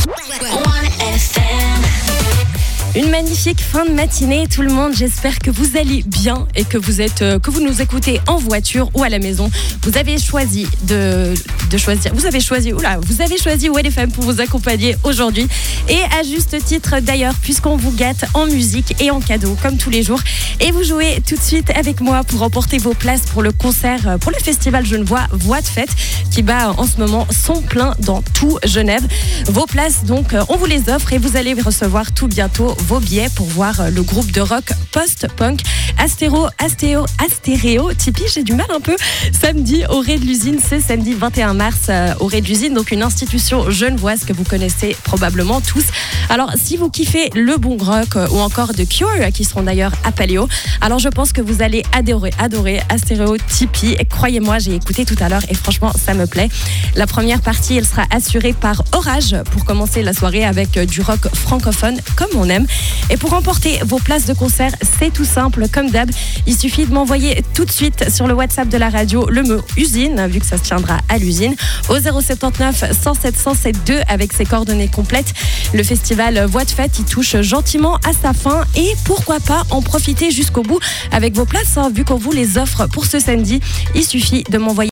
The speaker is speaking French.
Une magnifique fin de matinée, tout le monde. J'espère que vous allez bien et que vous nous écoutez en voiture ou à la maison. Vous avez choisi Vous avez choisi Well FM pour vous accompagner aujourd'hui. Et à juste titre d'ailleurs, puisqu'on vous gâte en musique et en cadeaux, comme tous les jours. Et vous jouez tout de suite avec moi pour remporter vos places pour le concert, pour le festival Genevois Voix de Fête, qui bat en ce moment son plein dans tout Genève. Vos places, donc, on vous les offre et vous allez recevoir tout bientôt vos billets pour voir le groupe de rock post-punk Astéréo Tipeee, j'ai du mal un peu, samedi au Ré de l'Usine, c'est samedi 21 mars au Ré de l'Usine, donc une institution genevoise que vous connaissez probablement tous. Alors si vous kiffez le bon rock ou encore The Cure, qui seront d'ailleurs à Paléo, alors je pense que vous allez adorer Astéréo Tipeee. Et croyez-moi, j'ai écouté tout à l'heure et franchement ça me plaît. La première partie, elle sera assurée par Orage pour commencer la soirée avec du rock francophone comme on aime. Et pour remporter vos places de concert, c'est tout simple comme d'hab. Il suffit de m'envoyer tout de suite sur le WhatsApp de la radio le mot usine, vu que ça se tiendra à l'usine, au 079 107 107 avec ses coordonnées complètes. Le festival Voix de Fête, il touche gentiment à sa fin et pourquoi pas en profiter jusqu'au bout avec vos places, vu qu'on vous les offre pour ce samedi. Il suffit de m'envoyer